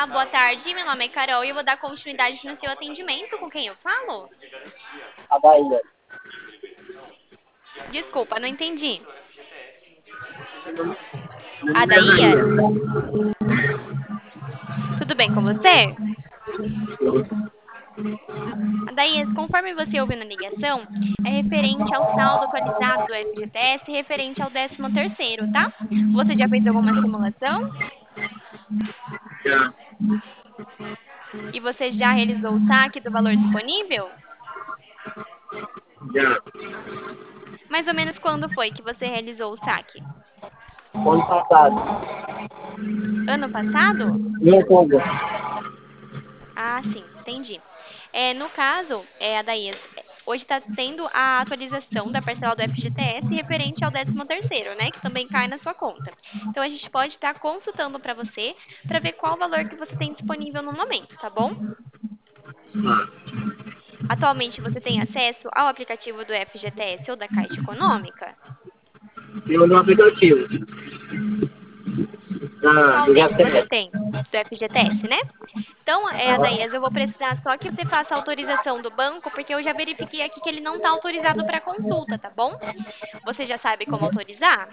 boa tarde. Meu nome é Carol e eu vou dar continuidade no seu atendimento. Com quem eu falo? A Bahia. Desculpa, não entendi. Meu nome é Adaías? Bahia. Tudo bem com você? Adaías, conforme você ouviu na ligação, é referente ao saldo atualizado do FGTS referente ao 13º, tá? Você já fez alguma simulação? Já, E você já realizou o saque do valor disponível? já. Mais ou menos quando foi que você realizou o saque? Ano passado. Ano passado? Em outubro. Ah, sim, entendi. No caso, Adaías, hoje está tendo a atualização da parcela do FGTS referente ao 13º, né, que também cai na sua conta. Então, a gente pode estar consultando para você, para ver qual valor que você tem disponível no momento, tá bom? Atualmente, você tem acesso ao aplicativo do FGTS ou da Caixa Econômica? Eu no aplicativo. Qual Do deles você JCS. tem? Do FGTS, né? Então, Adaías, eu vou precisar só que você faça a autorização do banco, porque eu já verifiquei aqui que ele não está autorizado para consulta, tá bom? Você já sabe como autorizar?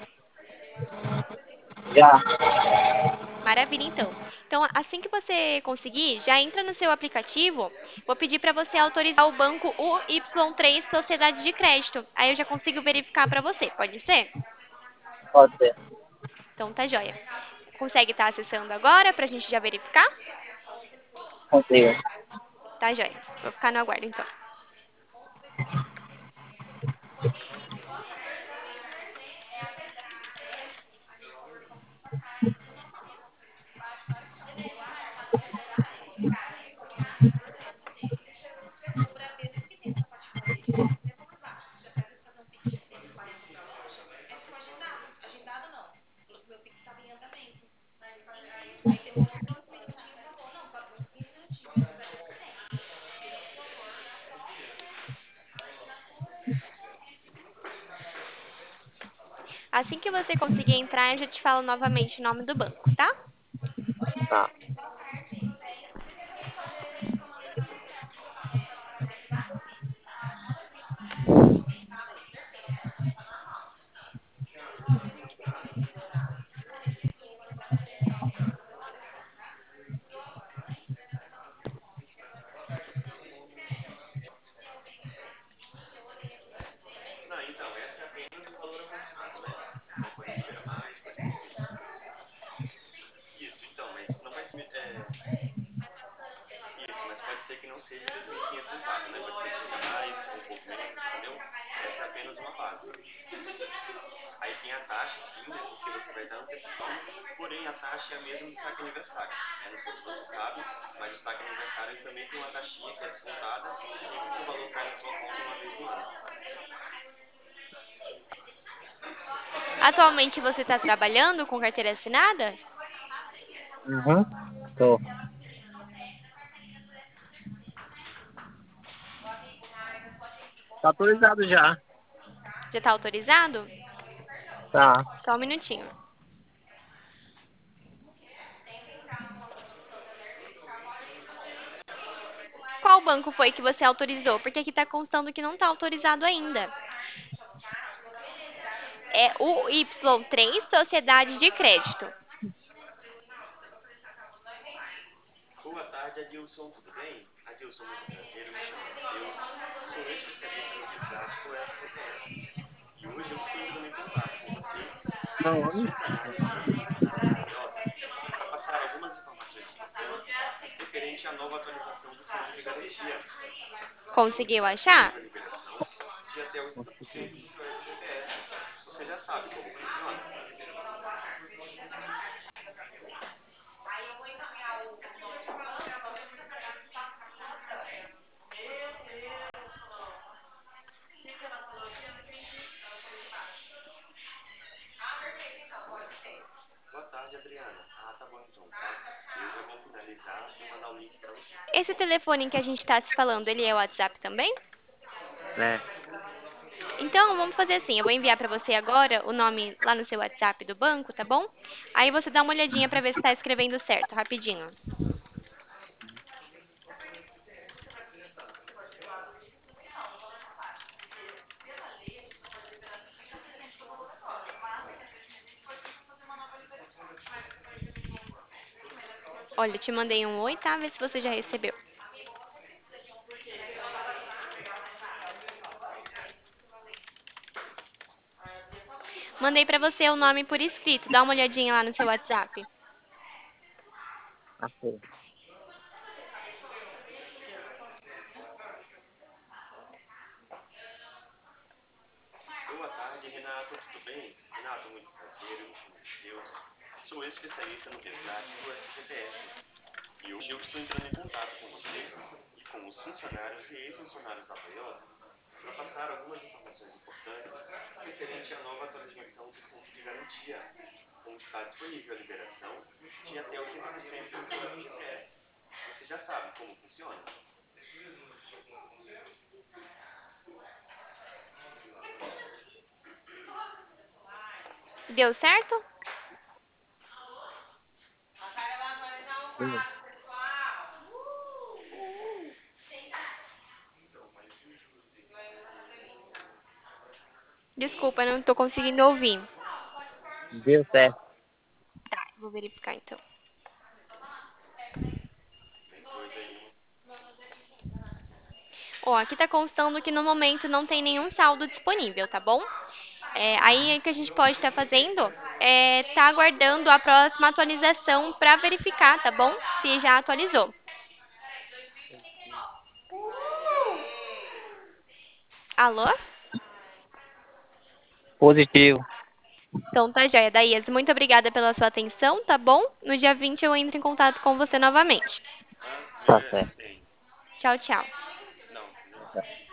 Já. Maravilha, então. Então, assim que você conseguir, já entra no seu aplicativo. Vou pedir para você autorizar o banco UY3 Sociedade de Crédito. Aí eu já consigo verificar para você, pode ser? Pode ser. Então, tá joia. Consegue estar acessando agora para a gente já verificar? Consigo. Tá joia. Vou ficar no aguardo, então. Assim que você conseguir entrar, eu já te falo novamente o nome do banco, tá? Tá. Atualmente você está trabalhando com carteira assinada? Uhum. Tô. Tá autorizado já. Já está autorizado? Tá. Só um minutinho. Qual banco foi que você autorizou? Porque aqui está constando que não está autorizado ainda. É o Y3 Sociedade de Crédito. Não, não. Conseguiu achar? Esse telefone que a gente está se falando, ele é o WhatsApp também? É. Então, vamos fazer assim. Eu vou enviar para você agora o nome lá no seu WhatsApp do banco, tá bom? Aí você dá uma olhadinha para ver se está escrevendo certo, rapidinho. Olha, eu te mandei um oi, tá? Vê se você já recebeu. Mandei pra você o nome por escrito. Dá uma olhadinha lá no seu WhatsApp. Achei. Deu certo? Sim. Desculpa, não tô conseguindo ouvir. Deu certo. Tá, vou verificar então. Ó, aqui tá constando que no momento não tem nenhum saldo disponível, tá bom? Aí o que a gente pode estar fazendo é tá aguardando a próxima atualização para verificar, tá bom? Se já atualizou. Alô? Positivo. Então tá joia, Daías. Muito obrigada pela sua atenção, tá bom? No dia 20 eu entro em contato com você novamente. Tá certo. Tchau, tchau.